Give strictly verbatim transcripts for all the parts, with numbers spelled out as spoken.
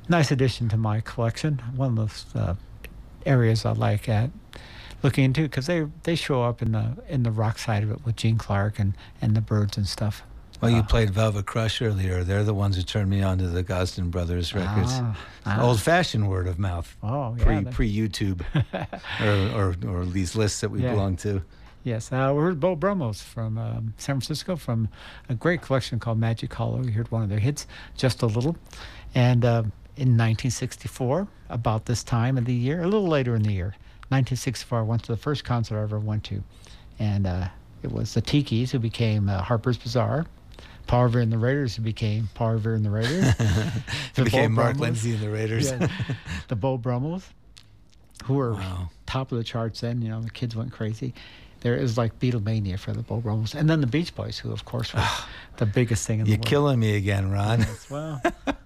nice addition to my collection. One of those uh, areas I like at looking into because they they show up in the in the rock side of it with Gene Clark and, and the Byrds and stuff. Well, you uh, played Velvet Crush earlier. They're the ones who turned me on to the Gosden Brothers records. Ah, ah. Old-fashioned word of mouth. Oh, yeah. Pre, pre-YouTube or, or, or these lists that we Yeah. belong to. Yes, uh, we heard Bo Brummels from um, San Francisco from a great collection called Magic Hollow. We heard one of their hits, Just a Little. And uh, in nineteen sixty-four, about this time of the year, a little later in the year, nineteen sixty-four, I went to the first concert I ever went to. And uh, it was the Tikis, who became uh, Harper's Bazaar. Paul Revere and the Raiders, who became Paul Revere and the Raiders. It became Bo Mark Brummels. Lindsay and the Raiders. Yeah, the Bo Brummels, who were Wow. top of the charts then. You know, the kids went crazy. There is like Beatlemania for the Bo Brummels. And then the Beach Boys, who, of course, was the biggest thing in You're the world. killing me again, Ron. Yes, well,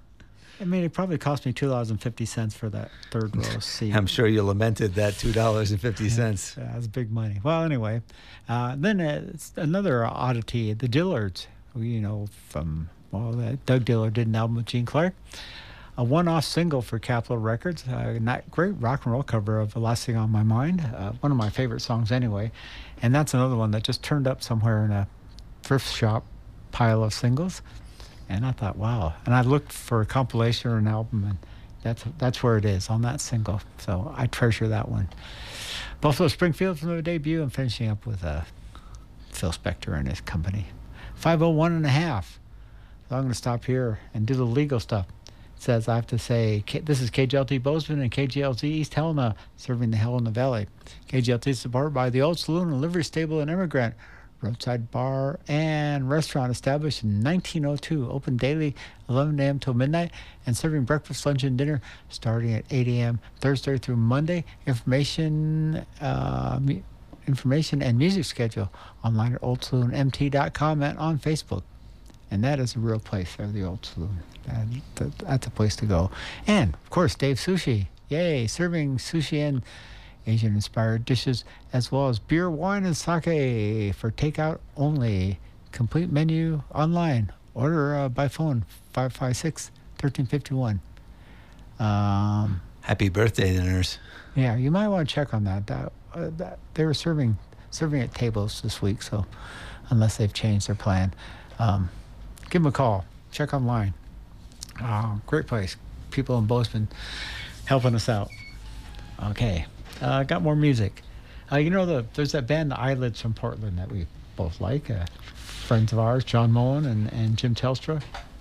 I mean, it probably cost me two dollars and fifty cents for that third row seat. I'm sure you lamented that two dollars and fifty cents. Yeah, that's big money. Well, anyway, uh, then uh, it's another oddity, the Dillards, who, you know, from, well, uh, Doug Dillard did an album with Gene Clark. A one-off single for Capitol Records, a not great rock and roll cover of The Last Thing on My Mind, uh, one of my favorite songs anyway. And that's another one that just turned up somewhere in a thrift shop pile of singles. And I thought, wow. And I looked for a compilation or an album, and that's that's where it is, on that single. So I treasure that one. Buffalo Springfield from their debut, and finishing up with uh, Phil Spector and his company. five oh one and a half. So I'm going to stop here and do the legal stuff. It says I have to say, K- this is K G L T Bozeman and K G L Z East Helena, serving the Helena Valley. K G L T is supported by the Old Saloon and Livery Stable in Immigrant. Roadside bar and restaurant established in nineteen oh two. Open daily eleven a.m. till midnight and serving breakfast, lunch, and dinner starting at eight a.m. Thursday through Monday. Information uh, mu- information and music schedule online at old saloon m t dot com and on Facebook. And that is a real place there, the Old Saloon. That, that, that's a place to go. And, of course, Dave Sushi. Yay, serving sushi and Asian-inspired dishes, as well as beer, wine, and sake for takeout only. Complete menu online. Order uh, by phone, five five six, one three five one. Um, Happy birthday dinners. yeah, you might want to check on that. That, uh, that they were serving serving at tables this week, so unless they've changed their plan. Um, give them a call. Check online. Uh, great place. People in Bozeman helping us out. Okay. Uh, got more music. Uh, you know, the there's that band, the Eyelids from Portland, that we both like. Uh, friends of ours, John Mullen and, and Jim Telstra.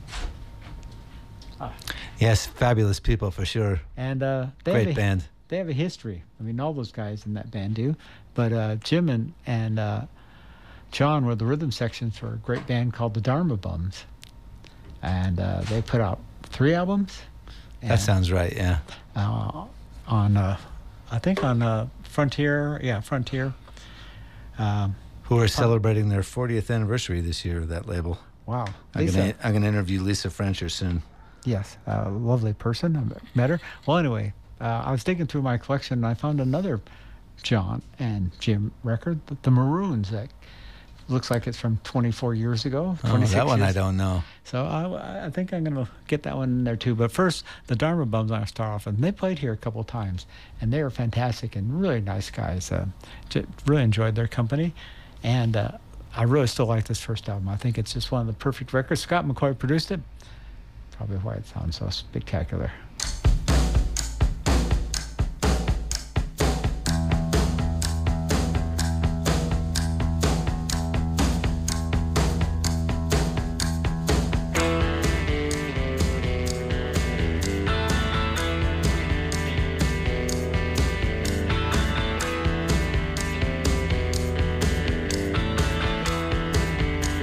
Ah. Yes, fabulous people for sure. And uh, they Great have a, band. They have a history. I mean, all those guys in that band do. But uh, Jim and, and uh, John were the rhythm sections for a great band called the Dharma Bums. And uh, they put out three albums. That sounds right, yeah. Uh, on... Uh, I think on uh, Frontier, yeah, Frontier. Um, Who are celebrating their fortieth anniversary this year of that label. Wow. I'm Lisa, gonna I'm gonna interview Lisa Frencher soon. yes, a lovely person. I met her. Well, anyway, uh, I was digging through my collection and I found another John and Jim record, the, the Maroons. That looks like it's from twenty-four years ago. Oh, twenty-six that one years. I don't know. So I, I think I'm going to get that one in there too. But first, the Dharma Bums I'm going to start off with. And they played here a couple of times, and they were fantastic and really nice guys. Uh, j- really enjoyed their company. And uh, I really still like this first album. I think it's just one of the perfect records. Scott McCoy produced it. Probably why it sounds so spectacular.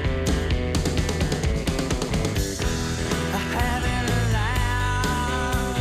I haven't allowed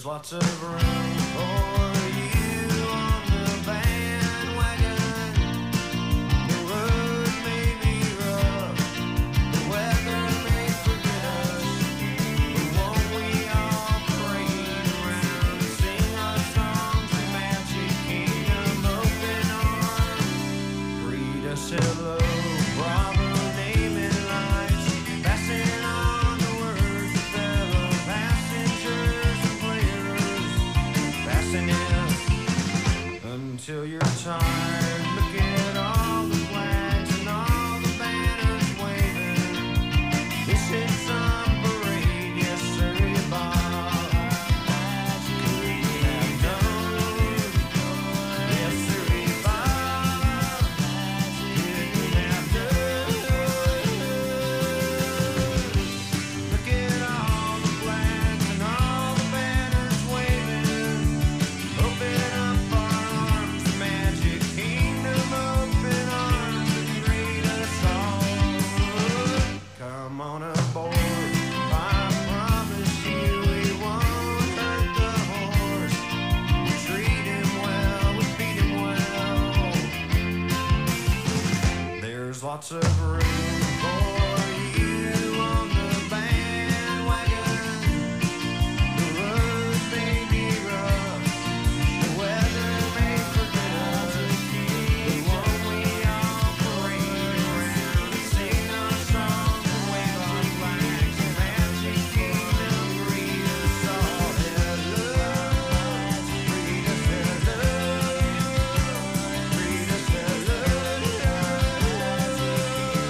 There's lots of room for you on the bandwagon. The road may be rough, the weather may forget us, but won't we all parade around and sing our songs to Magic Kingdom? Open arms, greet us hello, bravo, naming lights, passing on the words of fellow passengers and players, passing in until you're tired. Look at all the flags and all the banners waving. This is some parade, yes sir, Bob. Couldn't have known, yes sir, Bob. Couldn't have known. Look at all the flags and all the banners waving. Open up our arms to Magic Kingdom. Open arms and greet us all. Come on aboard. I promise you we won't hurt the horse. We treat him well, we feed him well. There's lots of room for you on the bandwagon. The road may be rough, the weather may forget us, but won't we all parade around and sing our songs and wave our flags? Magic Kingdom, greet us all. Hello, greet us hello, greet us hello.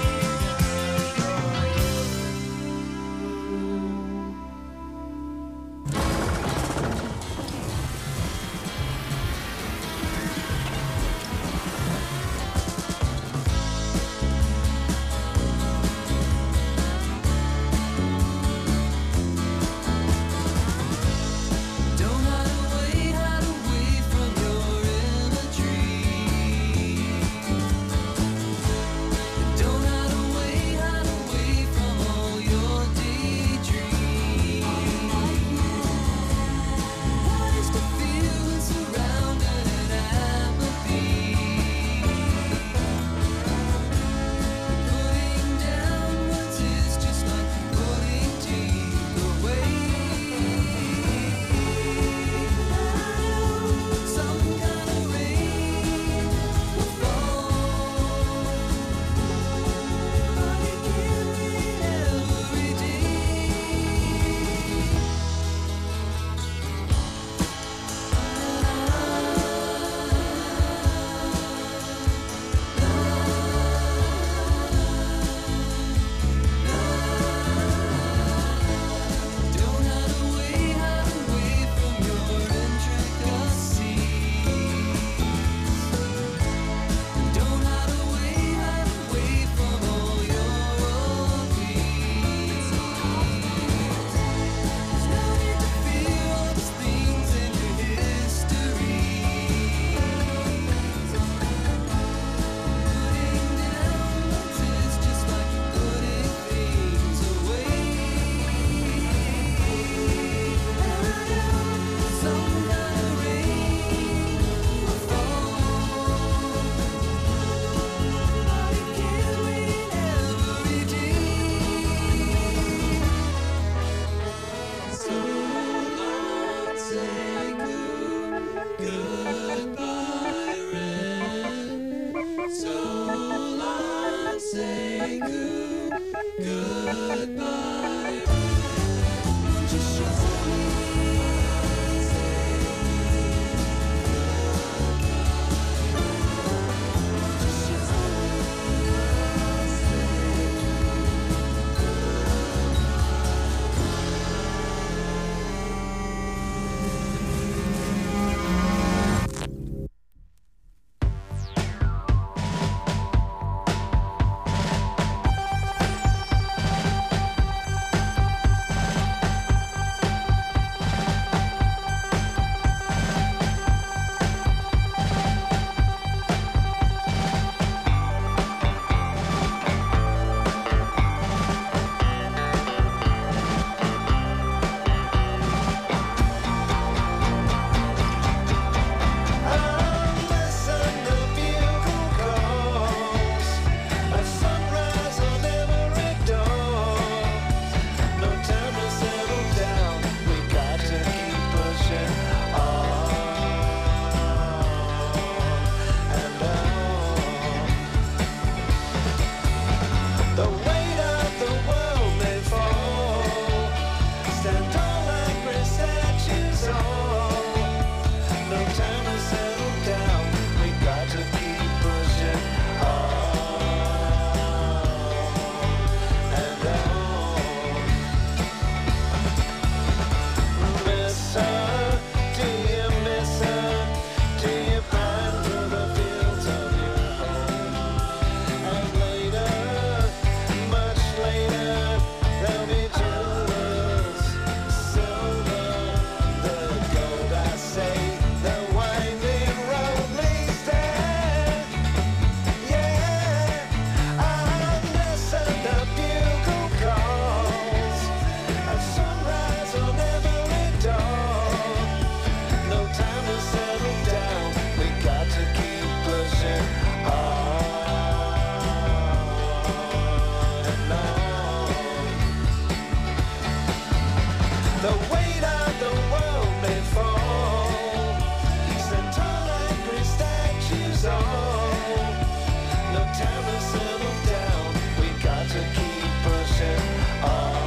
The weight of the world may fall. He stand tall like great statues all. No time to settle down. We got to keep pushing on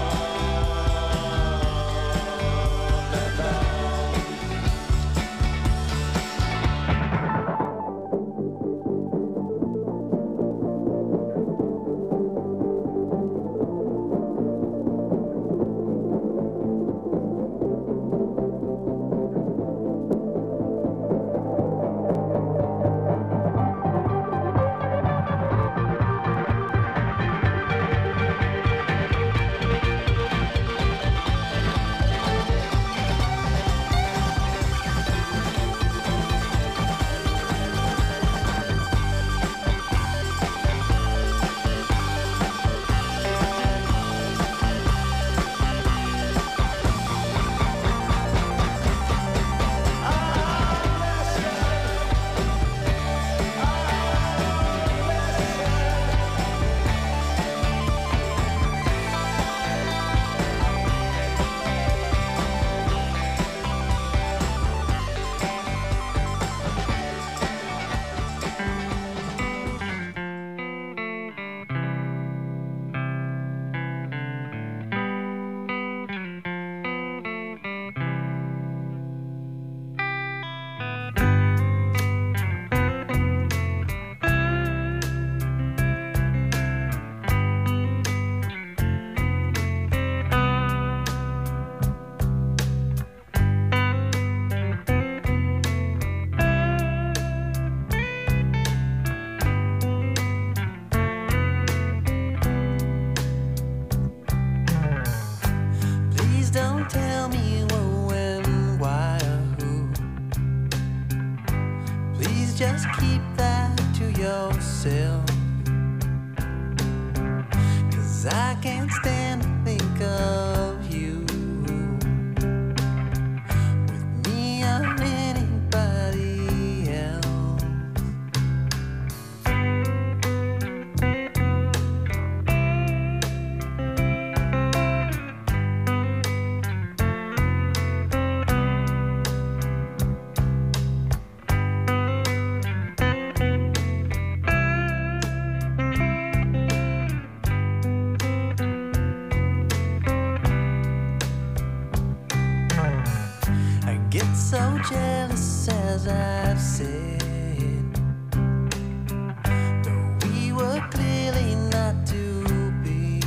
and on. Please don't tell me what, when, why, or who. Please just keep that to yourself. 'Cause I can't stand to think of you with me or anybody else. I get so jealous, as I've said, though we were clearly not to be.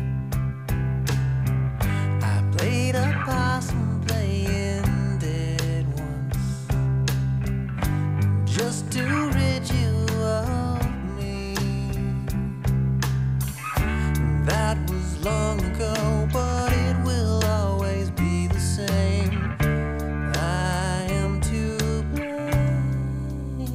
I played a possum playing dead once, just to rid you of me. That was long ago, but it will always be the same. I am to blame.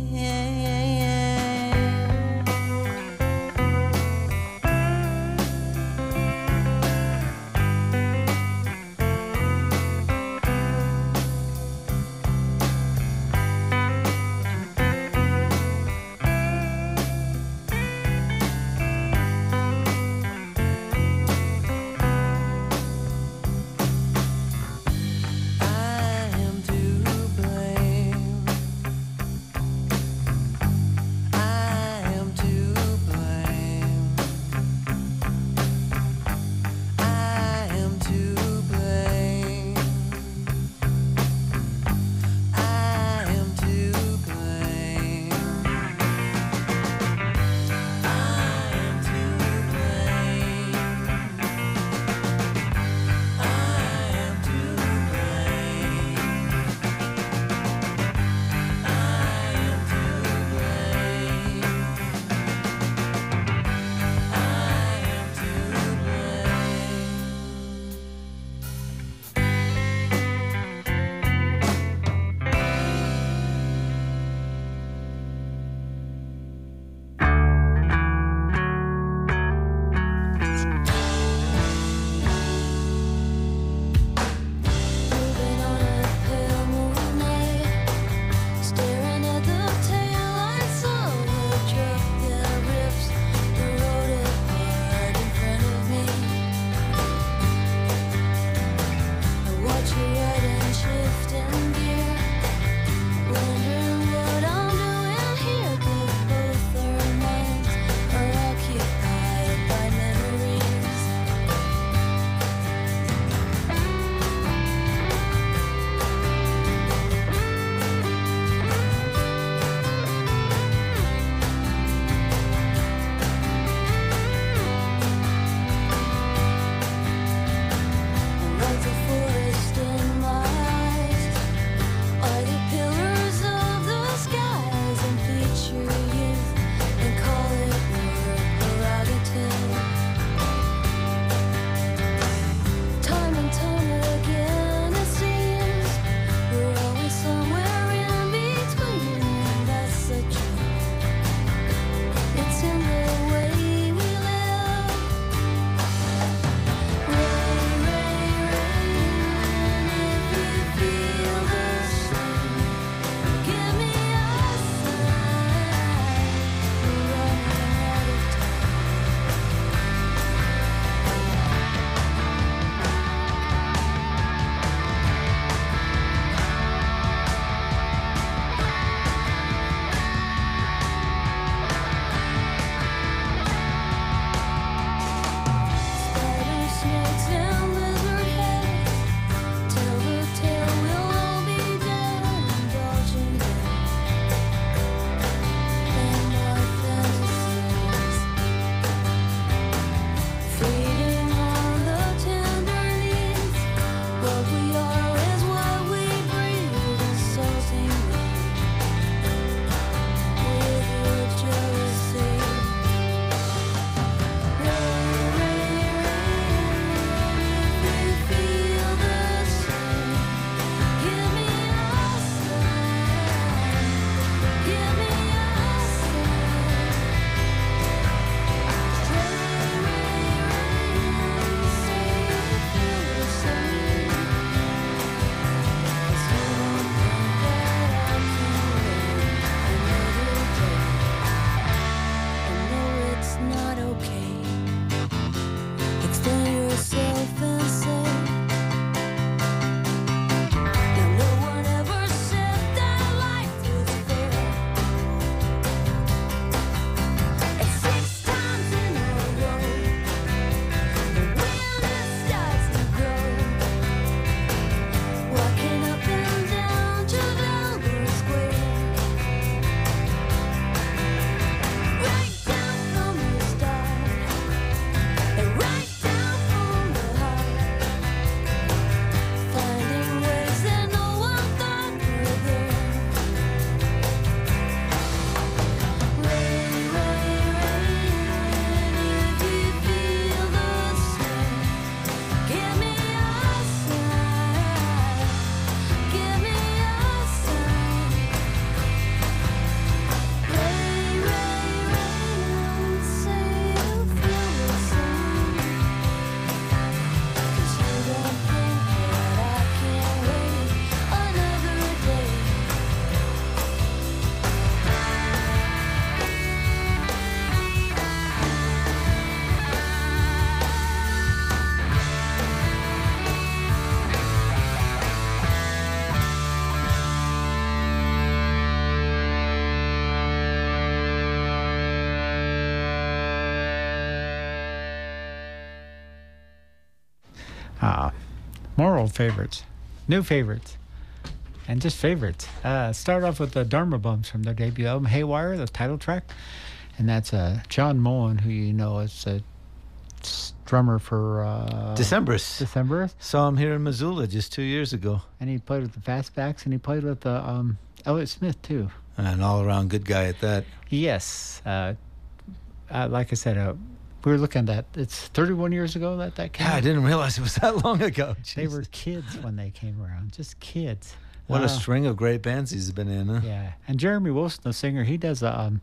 More old favorites, new favorites, and just favorites. Uh, start off with the Dharma Bums from their debut album, Haywire, the title track. And that's uh, John Mullen, who you know is a drummer for uh, Decemberist. Decemberist. Saw him here in Missoula just two years ago. And he played with the Fastbacks, and he played with the um, Elliott Smith, too. An all-around good guy at that. Yes. Uh, uh, like I said, uh, we were looking at that. It's thirty-one years ago that that came Yeah, I out. didn't realize it was that long ago. They Jesus. were kids when they came around, just kids. What Uh, a string of great bands he's been in, huh? Yeah. And Jeremy Wilson, the singer, he does a um,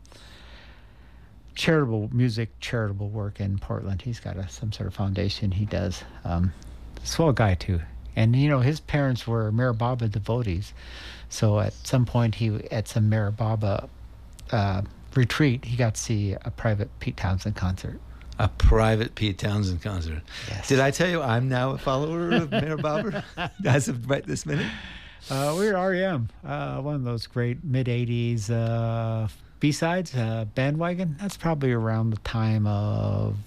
charitable music, charitable work in Portland. He's got a, some sort of foundation he does. Um, swell guy, too. And, you know, his parents were Maribaba devotees. So at some point, he at some Maribaba uh, retreat, he got to see a private Pete Townsend concert. A private Pete Townsend concert. Yes. Did I tell you I'm now a follower of Mayor Bobber as of right this minute? Uh, we're R E M, uh, one of those great mid-eighties uh, B-sides, uh, Bandwagon. That's probably around the time of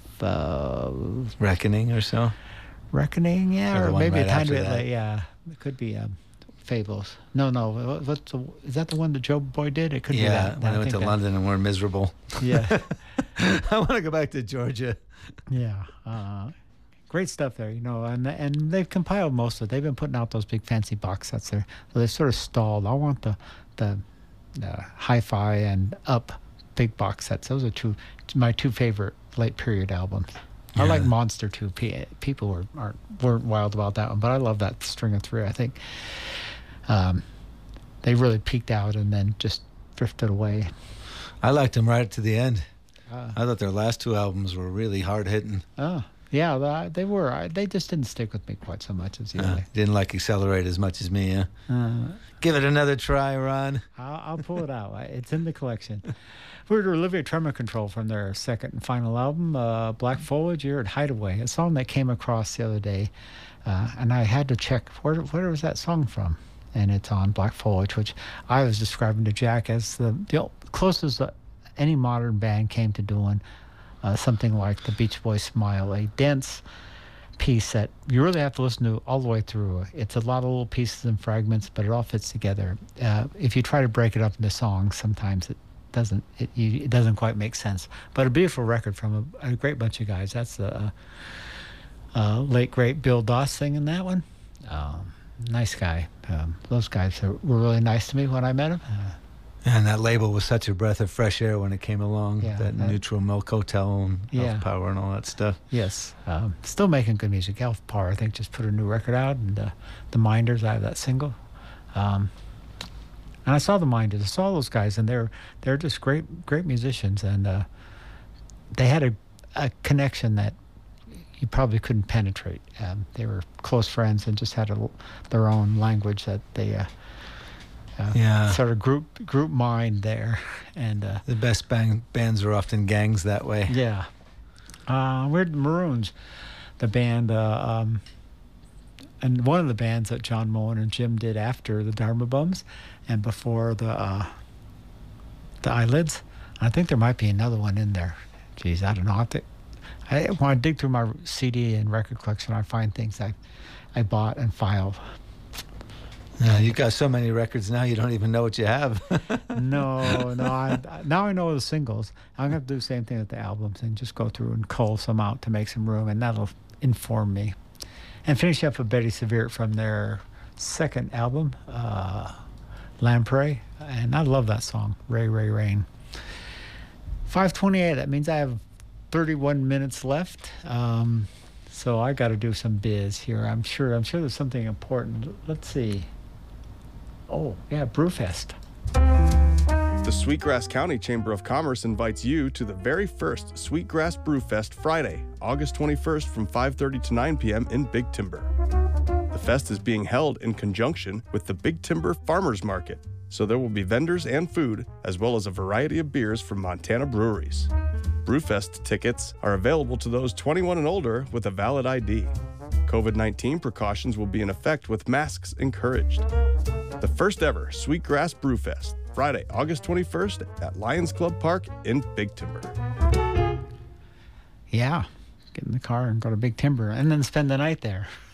uh, Reckoning or so? Reckoning, yeah, Or the or one maybe right a tiny after bit that. late, yeah. It could be um, Fables. No, no, what- what's the, is that the one that Joe Boy did? It could be Yeah, that. when I went think to that- London and we're miserable. Yeah, I want to go back to Georgia. yeah. Uh, great stuff there, you know, and and they've compiled most of it. They've been putting out those big fancy box sets there. So they sort of stalled. I want the the, the hi-fi and up big box sets. Those are two my two favorite late period albums. I Yeah. like Monster too. P- people were aren't weren't wild about that one, but I love that string of three. I think um, they really peaked out and then just drifted away. I liked them right to the end. Uh, I thought their last two albums were really hard-hitting. oh, yeah, they- they were. I, they just didn't stick with me quite so much as the Uh, other. didn't like Accelerate as much as me, huh? Uh, Give it another try, Ron. I'll, I'll pull it out. I- It's in the collection. We heard Olivia Tremor Control from their second and final album, uh, Black Foliage. You're at Hideaway, a song that came across the other day, uh, and I had to check where where was that song from, and it's on Black Foliage, which I was describing to Jack as the, the closest that any modern band came to doing uh, something like the Beach Boys' Smile, a dense piece that you really have to listen to all the way through. It's a lot of little pieces and fragments, but it all fits together. Uh, if you try to break it up into songs, sometimes it doesn't it, you, it doesn't quite make sense. But a beautiful record from a, a great bunch of guys. That's the uh, uh, late great Bill Doss singing that one. Um, nice guy. Um, those guys are, were really nice to me when I met him. Uh, And that label was such a breath of fresh air when it came along. Yeah, that that- Neutral Milk Hotel and Yeah. Elf Power and all that stuff. Yes, um, still making good music. Elf Power, I think, just put a new record out, and uh, the Minders, I have that single. Um, and I saw the Minders, I saw those guys, and they're they're just great great musicians, and uh, they had a, a connection that you probably couldn't penetrate. Um, they were close friends and just had a, their own language that they uh, uh, Yeah. sort of group group mind there, and. Uh, The best bang, bands are often gangs that way. Yeah. Uh, we're the Maroons, the band, uh, um, and one of the bands that John Mullen and Jim did after the Dharma Bums and before the uh, the Eyelids. I think there might be another one in there. Geez, I don't know. I, have to, I when I dig through my C D and record collection, I find things I, I bought and filed. Yeah, you've got so many records now, you don't even know what you have. No, no. I, now I know the singles. I'm gonna have to do the same thing with the albums and just go through and cull some out to make some room, and that'll inform me. And finish up with Betty Severe from their second album, uh, Lamprey, and I love that song, Ray Ray Rain. five twenty-eight. That means I have thirty-one minutes left. Um, so I got to do some biz here. I'm sure. I'm sure there's something important. Let's see. Oh yeah, Brewfest. The Sweetgrass County Chamber of Commerce invites you to the very first Sweetgrass Brewfest Friday, August twenty-first from five thirty to nine p.m. in Big Timber. The fest is being held in conjunction with the Big Timber Farmers Market, so there will be vendors and food, as well as a variety of beers from Montana breweries. Brewfest tickets are available to those twenty-one and older with a valid I D. COVID nineteen precautions will be in effect with masks encouraged. The first ever Sweetgrass Brewfest, Friday, August twenty-first at Lions Club Park in Big Timber. Yeah, get in the car and go to Big Timber and then spend the night there.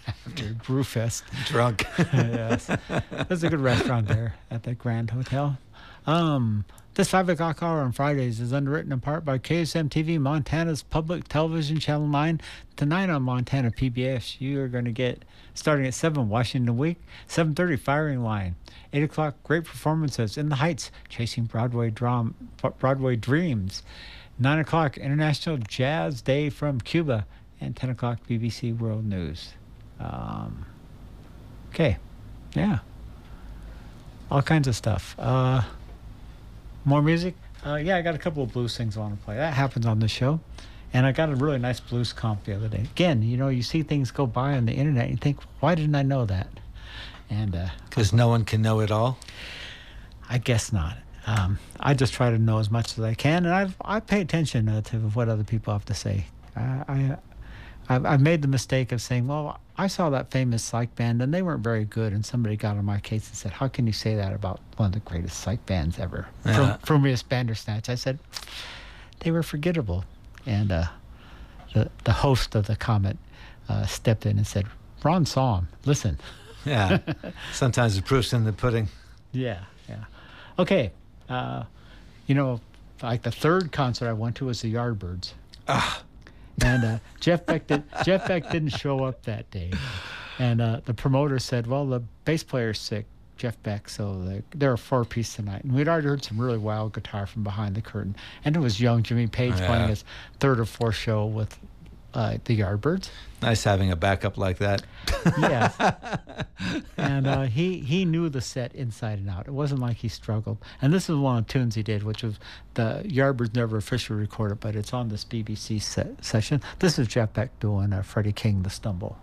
after Brewfest. Drunk. Yes. There's a good restaurant there at the Grand Hotel. Um, this five o'clock hour on Fridays is underwritten in part by K S M T V, Montana's public television channel nine. Tonight on Montana P B S, you are going to get, starting at seven, Washington Week, seven thirty, Firing Line, eight o'clock, great performances, In the Heights, Chasing Broadway, Drum, Broadway Dreams, nine o'clock, International Jazz Day from Cuba, and ten o'clock, B B C World News. Um, okay, yeah. All kinds of stuff. Uh, more music? Uh, yeah, I got a couple of blues things I want to play. That happens on this show. And I got a really nice blues comp the other day. Again, you know, you see things go by on the internet and you think, why didn't I know that? And uh, Because no one can know it all? I guess not. Um, I just try to know as much as I can, and I've, I pay attention uh, to what other people have to say. I, I, I've, I've made the mistake of saying, well, I saw that famous psych band, and they weren't very good, and somebody got on my case and said, how can you say that about one of the greatest psych bands ever? Yeah. From Frumious Bandersnatch. I said, they were forgettable. And uh, the, the host of the Comet uh, stepped in and said, Ron saw him. Listen. Yeah. Sometimes the proof's in the pudding. Yeah, yeah. Okay. Uh, you know, like the third concert I went to was the Yardbirds. Ah. And uh, Jeff Beck did, Jeff Beck didn't show up that day. And uh, the promoter said, well, the bass player's sick, Jeff Beck, so they, they're a four-piece tonight. And we'd already heard some really wild guitar from behind the curtain. And it was young Jimmy Page Yeah. playing his third or fourth show with uh, the Yardbirds. Nice having a backup like that. Yes. And uh, he, he knew the set inside and out. It wasn't like he struggled. And this is one of the tunes he did, which was the Yardbirds never officially recorded, but it's on this B B C set, session. This is Jeff Beck doing uh, Freddie King, The Stumble.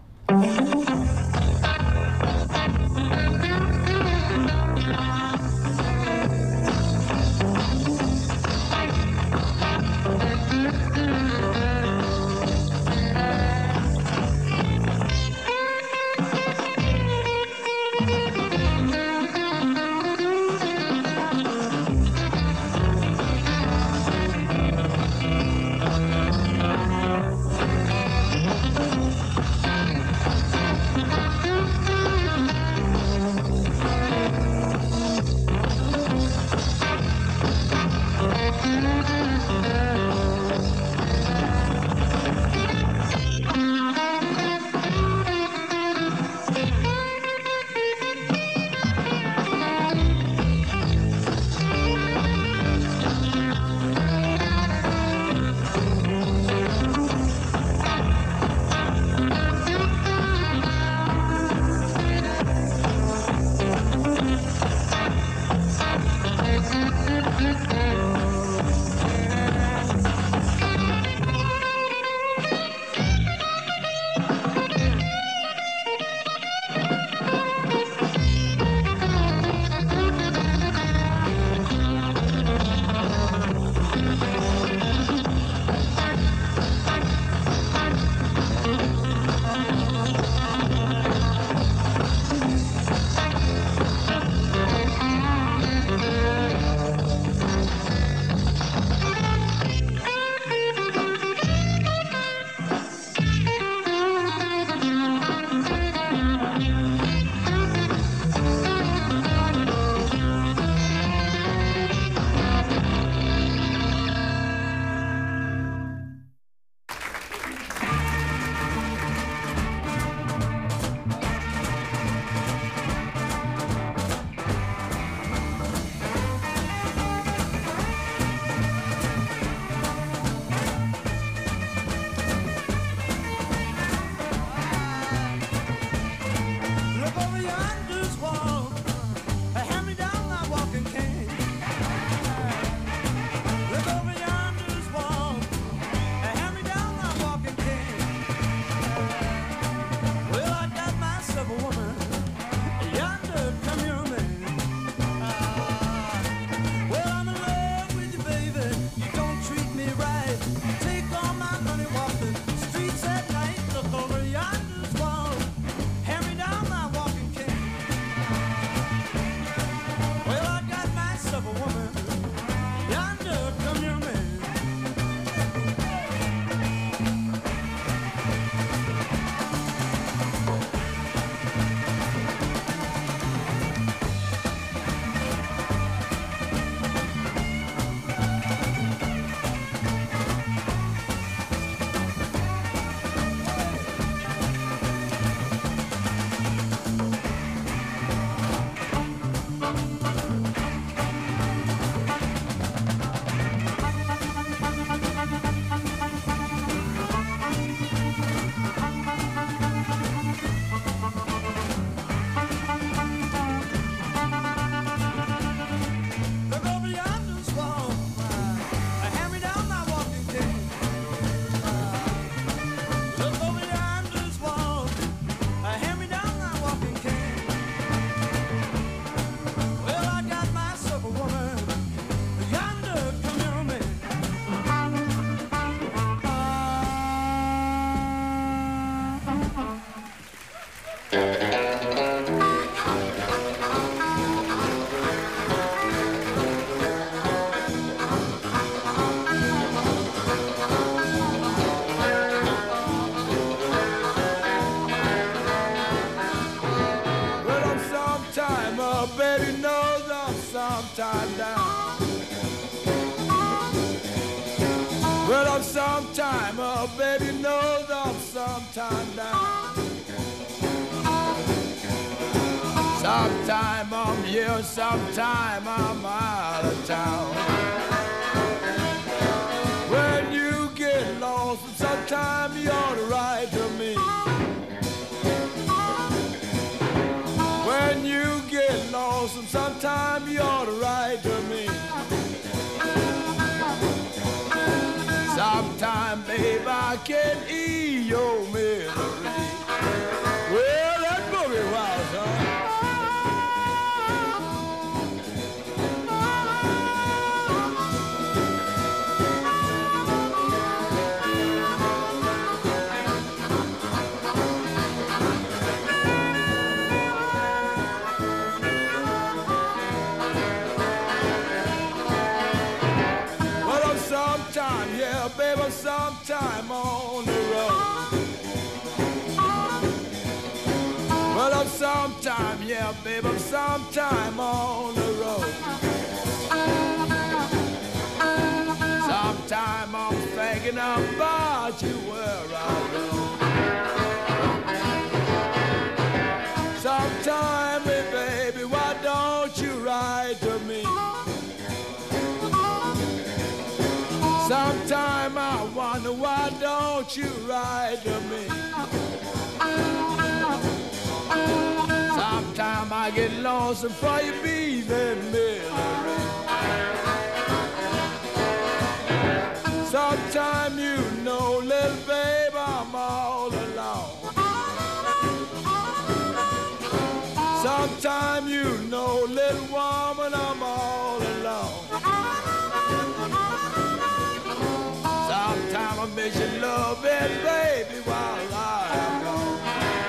yeah, baby knows I'm sometime down. Well, I'm sometime, oh, baby knows I'm sometime down. Sometime I'm here, sometime I'm out of town. When you get lost, sometime you ought to write to me. When you get lost, sometime you ought to write to me. Sometime, babe, I can ease your misery. Well, that boogie was, huh? Baby, sometime on the road. Well, I'm sometime, yeah, baby, I'm sometime on the road. Sometime I'm thinking about you where I go. Sometime, hey, baby, why don't you write to me? Sometime I wonder why don't you write to me? Sometime I get lonesome for your bees and misery. Sometime you know, little babe, I'm all alone. Sometime you know, little woman, I'm all alone. Sometime I miss your love and baby while I am gone.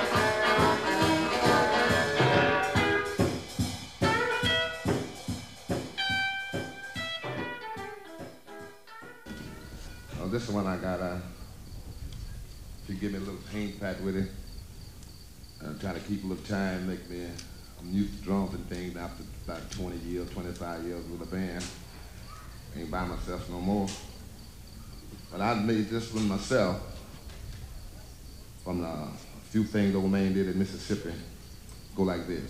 Oh, this is one I got. Uh, if you give me a little paint pat with it, I'm trying to keep a little time, make me. I'm used to drums and things after about twenty years, twenty-five years with a band. Ain't by myself no more. But I made this one myself from the, a few things old man did in Mississippi. Go like this.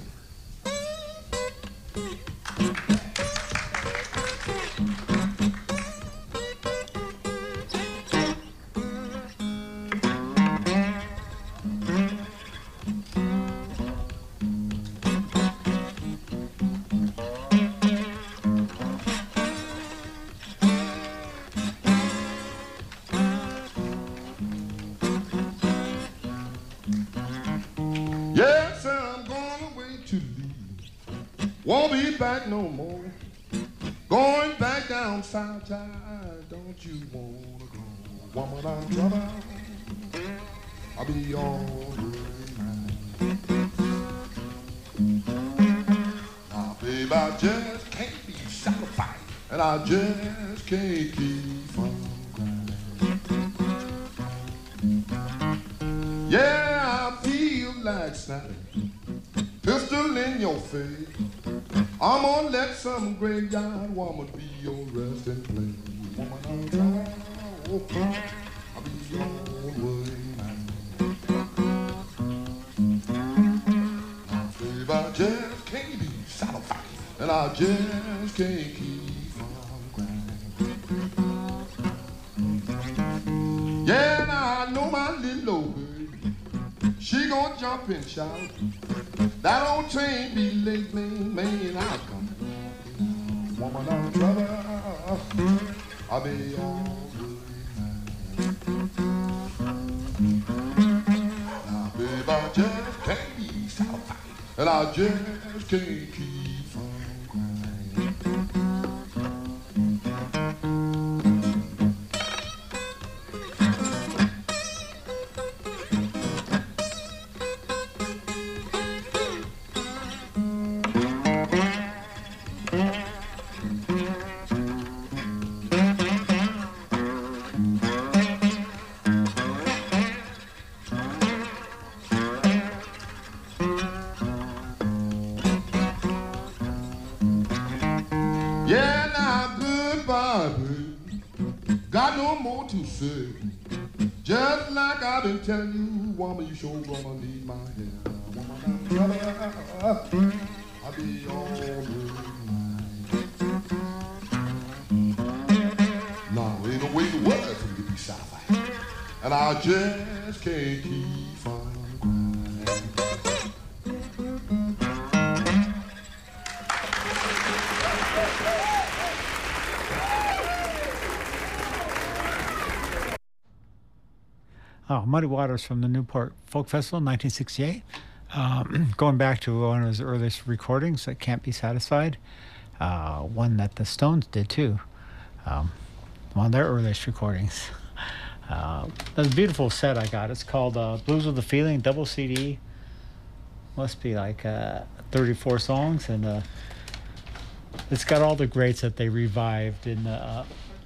Yes, I'm going away to leave. Won't be back no more. Going back down south side. Don't you wanna go? Woman, I'm trouble. I'll be all right. Now, babe, I just can't be satisfied. And I just can't keep from crying. Yeah, I feel like snapping. Pistol in your face. I'm gonna let some graveyard woman be your resting place. Woman, I'm trying. I'll be your way man. Now, babe, I just can't be satisfied. And I just can't keep from crying. Yeah, now I know my little old baby. She gon' jump and shout. That old train be late, man, man, I'll come. Woman, I'm trouble. I'll be all good now, babe, I just can't be satisfied. And I just can't keep from crying. Yeah, now goodbye, baby. Got no more to say. Just like I've been telling you, woman, you sure gonna need my help. Woman, I'll be all night. Now, ain't no way the world can be sapphire. And I just can't keep from crying. Oh, Muddy Waters from the Newport Folk Festival, nineteen sixty-eight. Um, going back to one of his earliest recordings, that Can't Be Satisfied. Uh, one that the Stones did too. Um, one of their earliest recordings. Uh, that's a beautiful set I got. It's called uh, Blues with a Feeling, double C D. Must be like uh, thirty-four songs, and uh, it's got all the greats that they revived in the uh,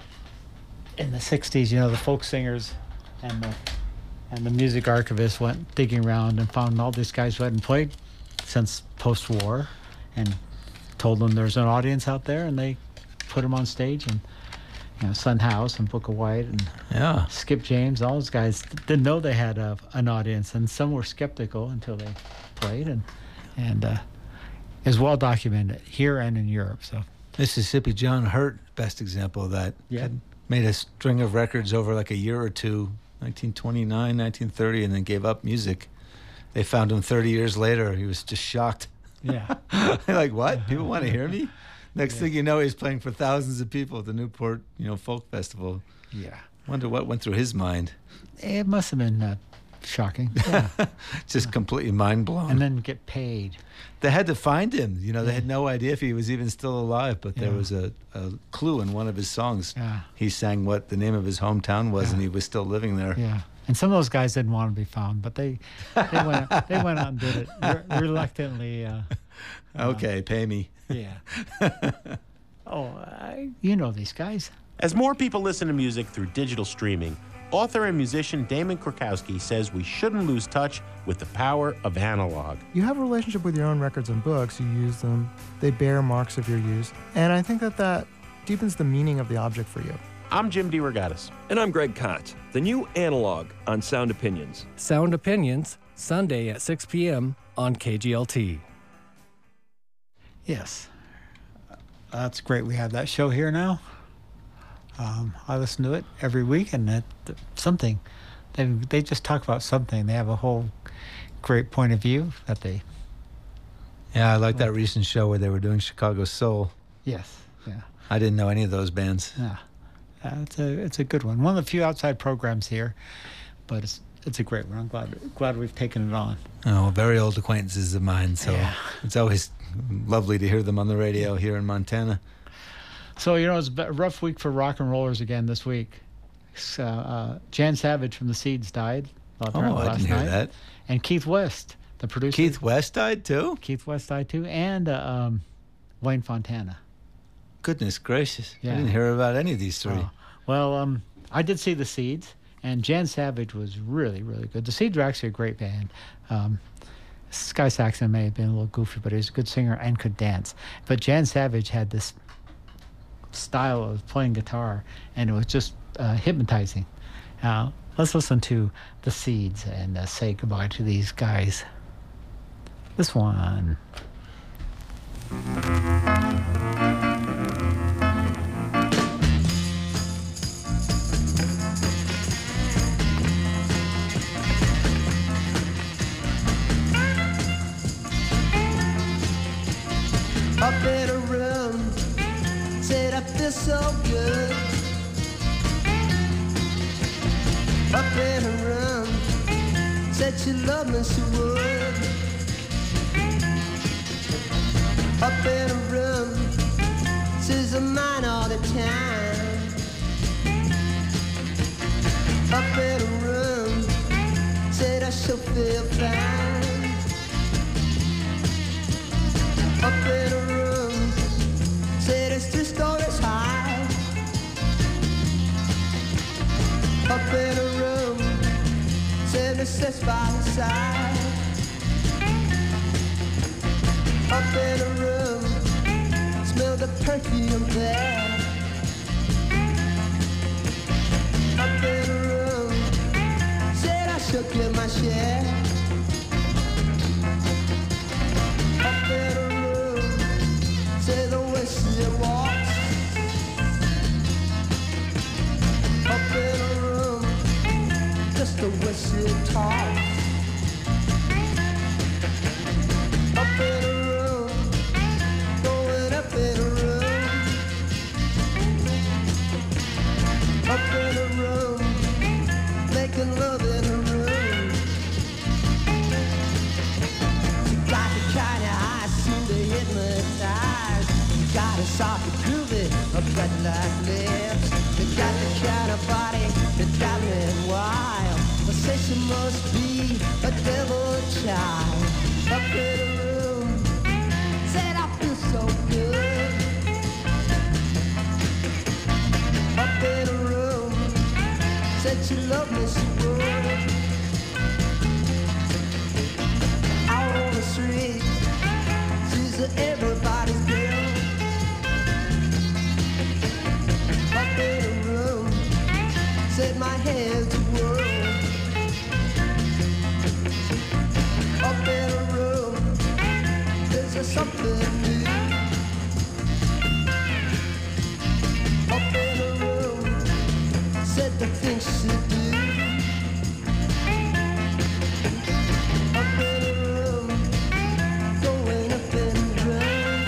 in the sixties. You know, the folk singers and the and the music archivists went digging around and found all these guys who hadn't played since post-war, and told them there's an audience out there, and they put them on stage. And you know, Son House and Book of White and Yeah. Skip James, all those guys didn't know they had a, an audience, and some were skeptical until they played, and and uh, is well documented here and in Europe. So Mississippi John Hurt, best example of that. Yeah. Had made a string of records over like a year or two, nineteen twenty-nine, nineteen thirty, and then gave up music. They found him thirty years later. He was just shocked. yeah, Like, what? People want to hear me? Next thing you know, he's playing for thousands of people at the Newport, you know, Folk Festival. yeah, Wonder what went through his mind. it must have been uh, shocking. Yeah. Just completely mind blown. And then get paid. They had to find him. You know, they had no idea if he was even still alive, but there Yeah. was a, a clue in one of his songs. Yeah. He sang what the name of his hometown was, Yeah. and he was still living there. Yeah, and some of those guys didn't want to be found, but they they went they went out and did it re- reluctantly. Uh, Okay, pay me. yeah. Oh, I, you know these guys. As more people listen to music through digital streaming, author and musician Damon Krakowski says we shouldn't lose touch with the power of analog. You have a relationship with your own records and books. You use them. They bear marks of your use. And I think that that deepens the meaning of the object for you. I'm Jim DeRogatis. And I'm Greg Kot. The new Analog on Sound Opinions. Sound Opinions, Sunday at six p.m. on K G L T. Yes, that's great. We have that show here now. Um, I listen to it every week, and it, something they they just talk about something. They have a whole great point of view that they. Yeah, I like that recent show where they were doing Chicago Soul. Yes. Yeah. I didn't know any of those bands. Yeah. Uh, it's a it's a good one. One of the few outside programs here, but it's it's a great one. I'm glad glad we've taken it on. Oh, very old acquaintances of mine, so Yeah. it's always lovely to hear them on the radio here in Montana. So, you know, it's a rough week for rock and rollers again this week. So, uh, Jan Savage from the Seeds died. uh, Oh, apparently I last didn't hear night. that. And Keith West, the producer. Keith West died too? Keith West died too, and uh, um, Wayne Fontana. Goodness gracious. I Yeah. didn't hear about any of these three. Oh. Well, um, I did see the Seeds, and Jan Savage was really, really good. The Seeds are actually a great band. Um, Sky Saxon may have been a little goofy, but he was a good singer and could dance. But Jan Savage had this style of playing guitar, and it was just uh, hypnotizing. Uh, let's listen to the Seeds and uh, say goodbye to these guys. This one. Up in a room, said I feel so good. Up in a room, said she loved me, she would. Up in a room, says I'm mine all the time. Up in a room, said I shall feel fine. Up in a room, said it's two stories high. Up in a room, said it sits by the side. Up in a room, smell the perfume there. Up in a room, said I should get my share. Up in a room, said the way she walks. Up in a room, just the way she talks. Up in a room, going up in a room. Up in a room, making love in a room. She got the kind of eyes seem to hypnotize. She got a soft and groovy, a bread like lips. She got the kind of body that got me wild. I say she must be a devil child. Up in a room, said I feel so good. Up in a room, said she loved me, she would. Out on the street, she's everybody's girl. Up in a room, said my head's a whirl. Up in a room, there's something new. Up in a room, said the things she do. Up in a room, going up in a room.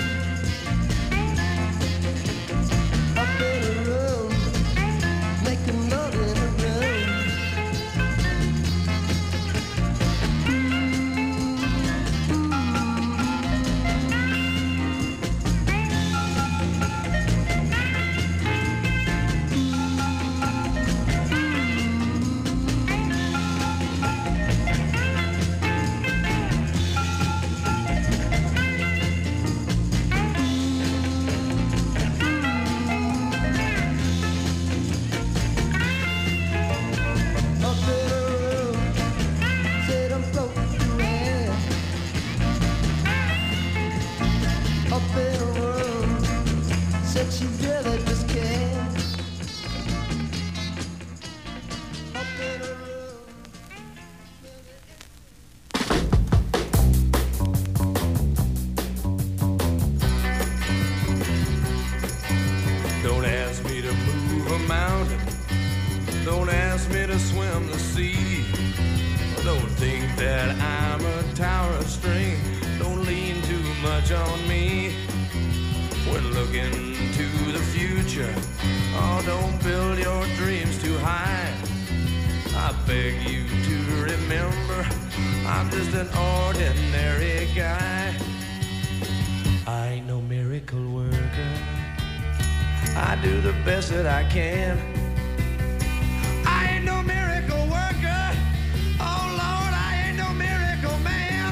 Up in a room, making love in a room. Up in a room, said I'm broken through. Up in a room, said she really just can't. Up in a room. Don't ask me to move a mountain. Don't ask me to swim the sea. Don't think that I'm a tower of strength. Don't lean too much on me. When looking to the future, oh, don't build your dreams too high. I beg you to remember, I'm just an ordinary guy. I ain't no miracle worker. I do the best that I can. I ain't no miracle worker. Oh Lord, I ain't no miracle man.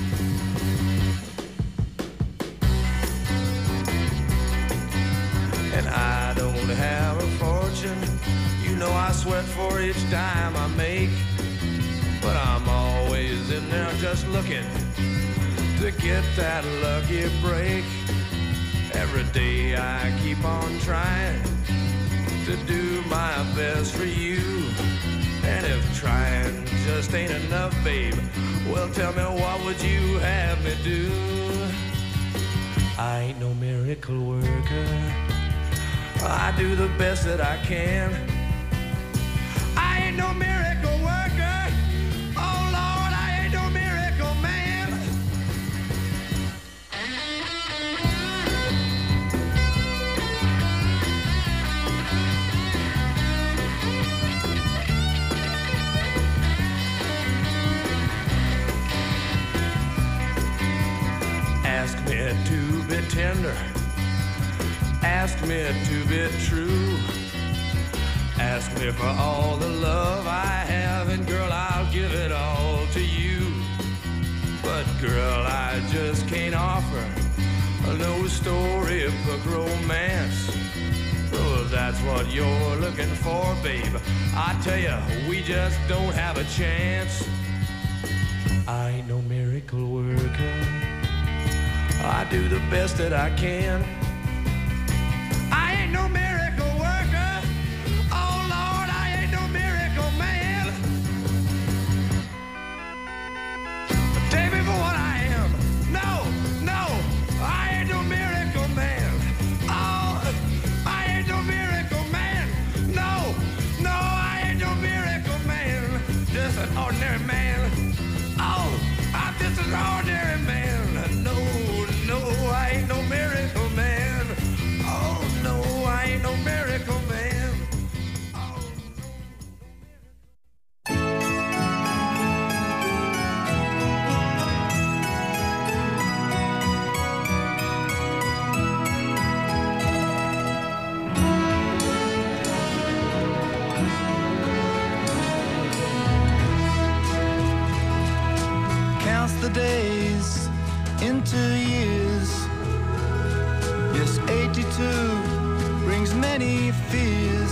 And I don't have a fortune. You know I sweat for each dime I make. But I'm always in there just looking to get that lucky break. Every day I keep on trying to do my best for you. And if trying just ain't enough, babe, well, tell me, what would you have me do? I ain't no miracle worker. I do the best that I can. I ain't no miracle worker. Oh Lord, I ain't no miracle man. Ask me to be tender. Ask me to be true. Ask me for all the love I have, and girl, I'll give it all to you. But girl, I just can't offer no storybook romance. Oh, if that's what you're looking for, babe, I tell you, we just don't have a chance. I ain't no miracle worker. I do the best that I can. ain't no miracle worker. Oh Lord, I ain't no miracle man. Take me for what I am. No, no, I ain't no miracle man. Oh, I ain't no miracle man. No, no, I ain't no miracle man. Just an ordinary man. Oh, I'm just an ordinary man. No, no, I ain't no miracle man. Oh, no, I ain't no miracle man. Oh, Counts the days into years. Yes, eighty-two brings many fears.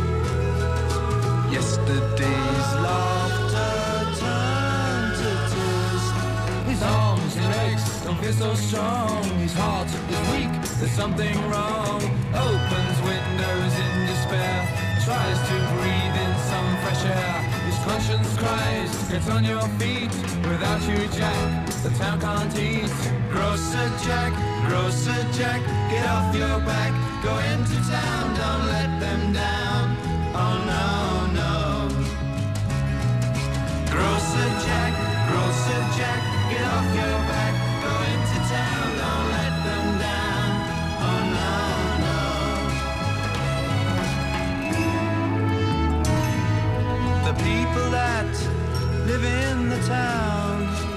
Yesterday's laughter turned to tears. his arms and legs don't feel so strong. His heart is weak, there's something wrong. Opens windows in despair, tries to breathe in some fresh air. His conscience cries, get on your feet. Without you, Jack, the town can't eat. Grocer Jack, Grocer Jack, get off your back. Go into town, don't let them down. Oh no, no. Grocer Jack, Grocer Jack, get off your back. Go into town, don't let them down. Oh no, no. The people that live in the town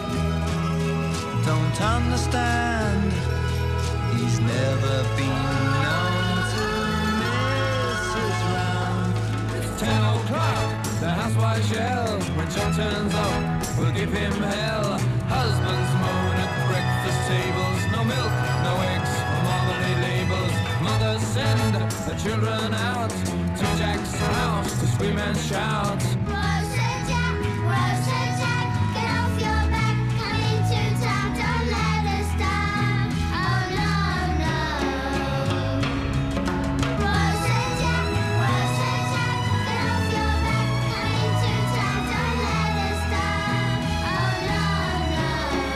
don't understand. He's never been known to miss his round. It's ten o'clock, the housewives yell. When John turns up, we'll give him hell. Husbands moan at breakfast tables. No milk, no eggs, marmalade labels. Mothers send the children out to Jack's house to scream and shout. Grocer Jack, Grocer Jack, get off your back. Come into town, don't let us down. Oh no, no. Grocer Jack, Grocer Jack, get off your back. Come into town, don't let us down. Oh no, no.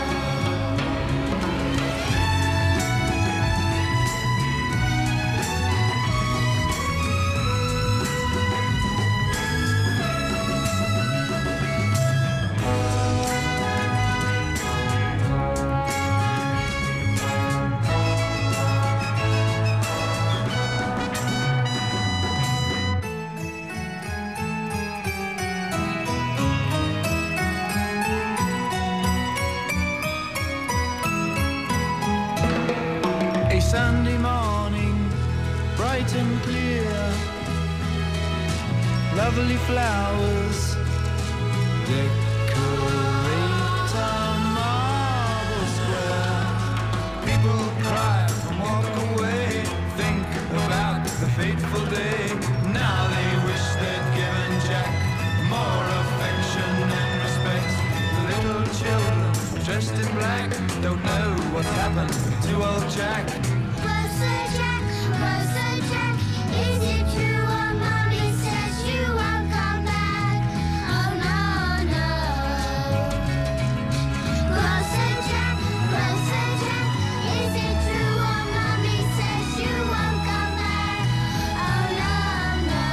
A Sunday morning, bright and clear. Lovely flowers decorate a marble square. People cry and walk away, think about the fateful day. Now they wish they'd given Jack more affection and respect. The little children dressed in black don't know what's happened to old Jack. Grocer Jack, Grocer Jack, is it true what mommy says you won't come back? Oh no, no. Grocer Jack, Grocer Jack, is it true what mommy says you won't come back? Oh no, no.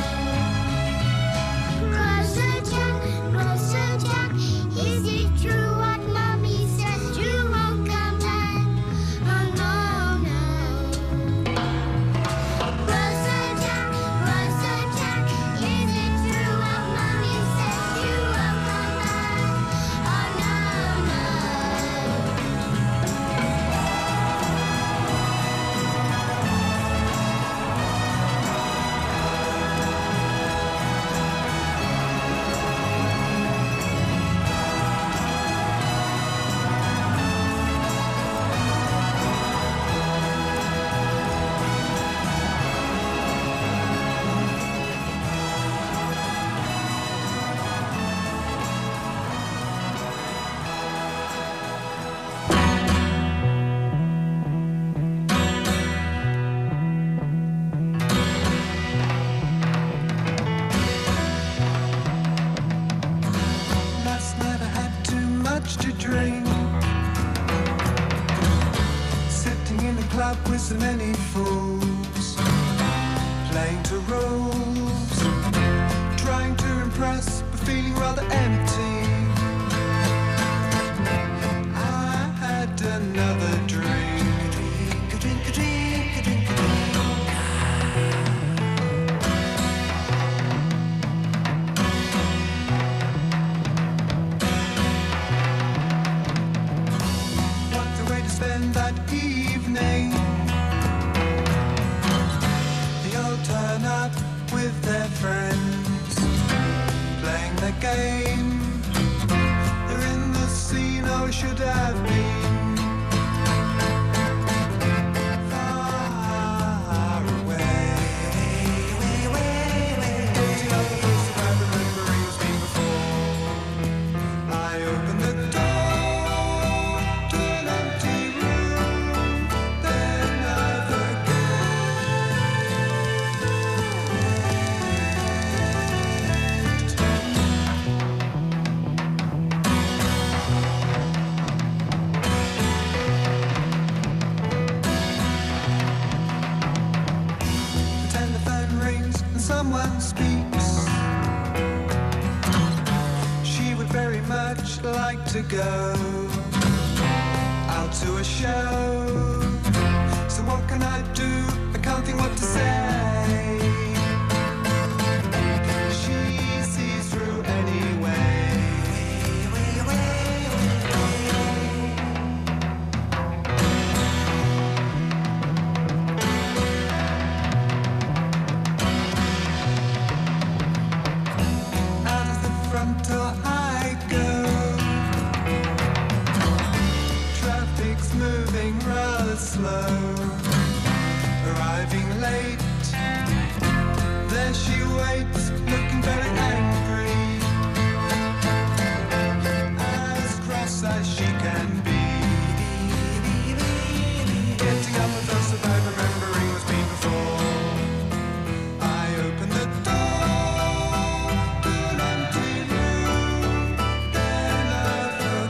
Grocer Jack, Grocer Jack, is it true what mommy says you won't come back? Oh no, no. club with so many fools, playing to rules, trying to impress but feeling rather empty. I had another drink, a drink, a drink, a drink, a drink, a drink. What a way to spend that evening. They all turn up with their friends, playing their game. They're in the scene I should have been. Far away, way, way, way. Getting up the place that I remember he was been before. I opened the door to an empty room, then I the telephone rings and someone speaks. She would very much like to go out to a show. So what can I do? I can't think what to say. She sees through anyway. Out of the front door I go. Traffic's moving rather slow. Arriving late. There she waits, looking very angry. As cross as she can be. Getting up with us about remembering what's been before. I open the door to an empty room, then I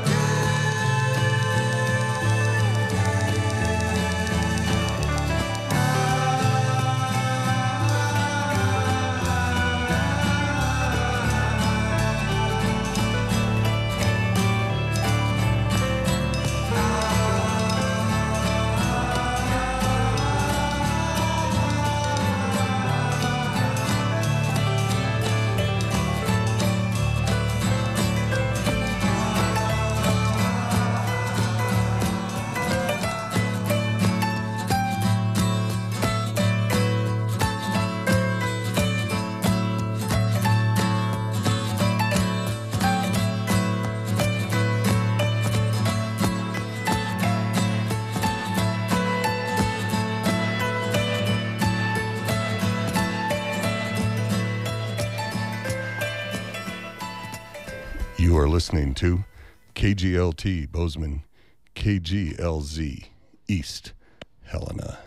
You are listening to K G L T Bozeman, K G L Z East Helena.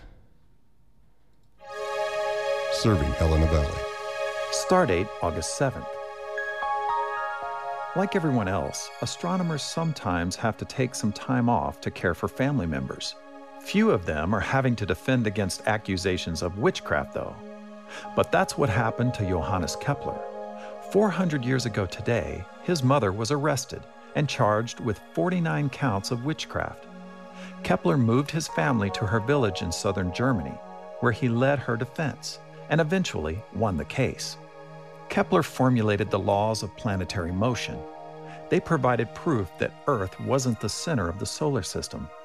Serving Helena Valley. Stardate August seventh. Like everyone else, astronomers sometimes have to take some time off to care for family members. Few of them are having to defend against accusations of witchcraft, though. But that's what happened to Johannes Kepler. four hundred years ago today, his mother was arrested and charged with forty-nine counts of witchcraft. Kepler moved his family to her village in southern Germany, where he led her defense and eventually won the case. Kepler formulated the laws of planetary motion. They provided proof that Earth wasn't the center of the solar system,